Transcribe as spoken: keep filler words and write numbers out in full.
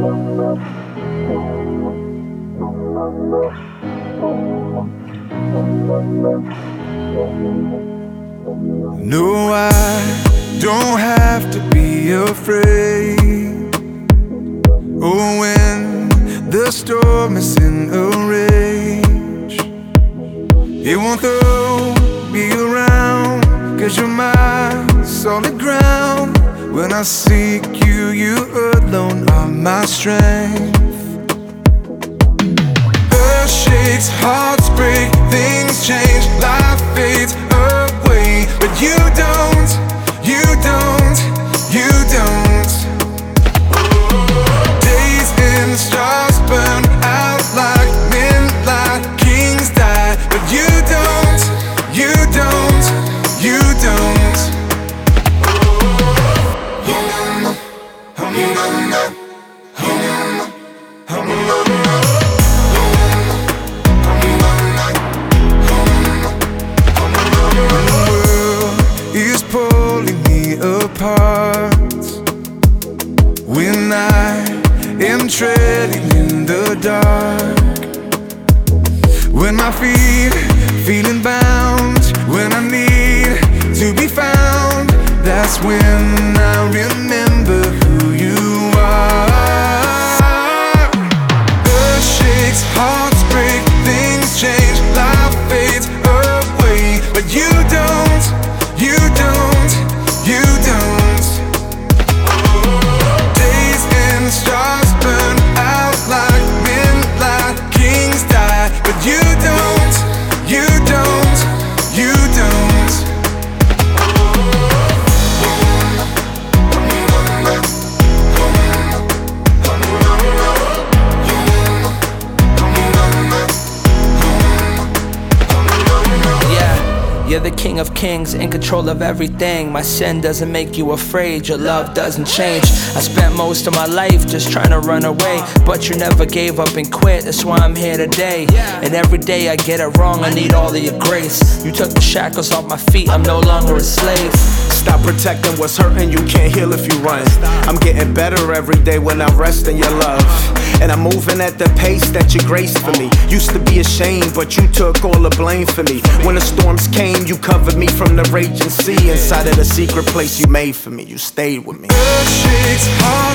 No, I don't have to be afraid. Oh, when the storm is in a rage, it won't throw me around, 'cause you're my solid ground. When I seek you, you alone are my strength. Earth shakes, hearts break, things change, life fades away, but you don't, you don't, you don't. Days and stars burn out like midnight, kings die, but you don't, you don't, you don't. Apart when I am treading in the dark, when my feet feeling bound, when I need to be found, that's when I remember who you are. Earth shakes, hearts break, things change, life fades away, but you don't, you don't, you don't. Days and stars burn out like midnight, kings die, but you don't, you don't, you don't. You're the king of kings, in control of everything. My sin doesn't make you afraid, your love doesn't change. I spent most of my life just trying to run away, but you never gave up and quit, that's why I'm here today. And every day I get it wrong, I need all of your grace. You took the shackles off my feet, I'm no longer a slave. Stop protecting what's hurting, you can't heal if you run. I'm getting better every day when I rest in your love, and I'm moving at the pace that you graced for me. Used to be ashamed, but you took all the blame for me. When the storms came, you covered me from the raging sea. Inside of the secret place you made for me, you stayed with me. Earth shakes, heart